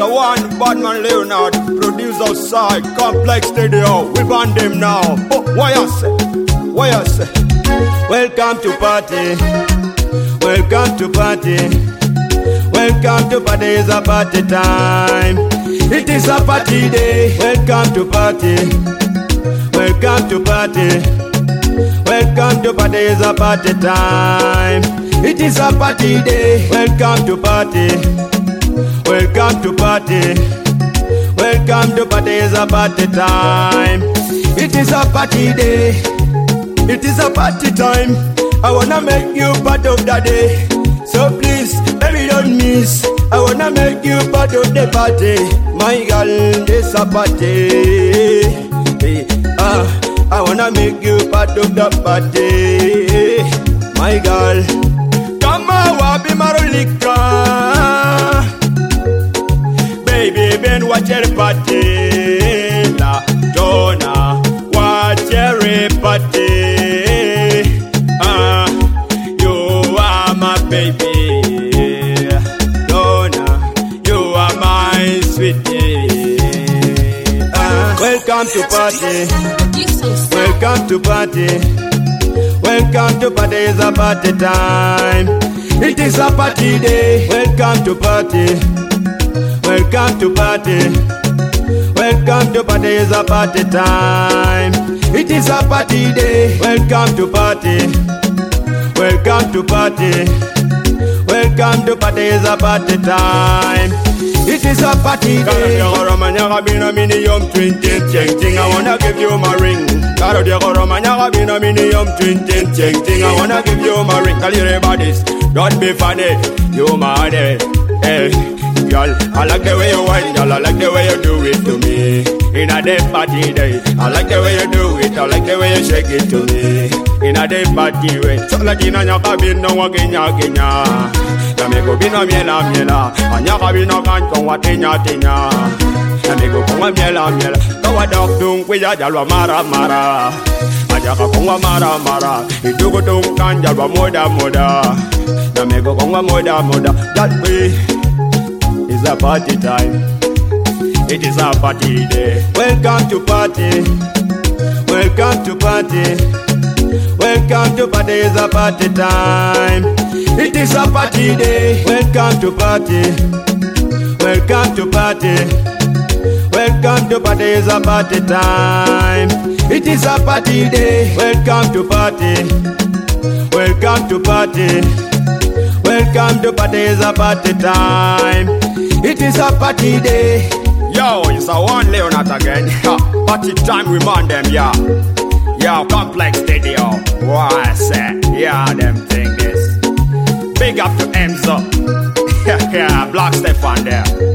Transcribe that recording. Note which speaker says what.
Speaker 1: a one Batman Leonard, producer side, Complex Studio. We band him now. Oh, what you say? What you say? Welcome to party. Welcome to party. Welcome to party, it's a party time. It is a party day. Welcome to party. Welcome to party. Welcome to party, it's a party time. It is a party day. Welcome to party. Welcome to party. Welcome to party, it's a party time. It is a party day. It is a party time. I wanna make you part of the day. So please, baby, don't miss. I wanna make you part of the party. My girl, this a party. Hey, I wanna make you part of the party. My girl, come on, wabi marolika. Baby, ben watch your party. La Donna, watch your party. You are my baby. Welcome to party. Welcome to party. Welcome to party, it's a party time. It is a party day. Welcome to party. Welcome to party. Welcome to party, it's a party time. It is a party day. Welcome to party. Welcome to party. Welcome to party, it's a party time. It is a party day. I wanna give you my ring. I wanna give you my ring. Tell your bodies, don't be funny. You my honey. Hey, girl, I like the way you whine, girl. I like the way you do it to me. In a day party day, I like the way you do it. I like the way you shake it to me. In a day party way, so like in a cabin, no one can Amigo bino miela miela, anyaka bino kanto watinya tinya. Amigo kongwa miela miela, kawa doktung kuya jalwa mara mara. Ajaka kongwa mara mara, idugo tung kan jalwa moda moda. Amigo kongwa moda moda. That way is a party time. It is a party day. Welcome to party. Welcome to party. Welcome to party, it's a party time. It is a party day. Welcome to party. Welcome to party. Welcome to party, it's a party time. It is a party day. Welcome to party. Welcome to party. Welcome to party, it's a party time. It is a party day. Yo, it's a one Leonard again. Party time, we man them, yeah. Yo, Complex Studio. What I said? Yeah, them thing is. Big up to Enzo. Yeah, Black Stefan there.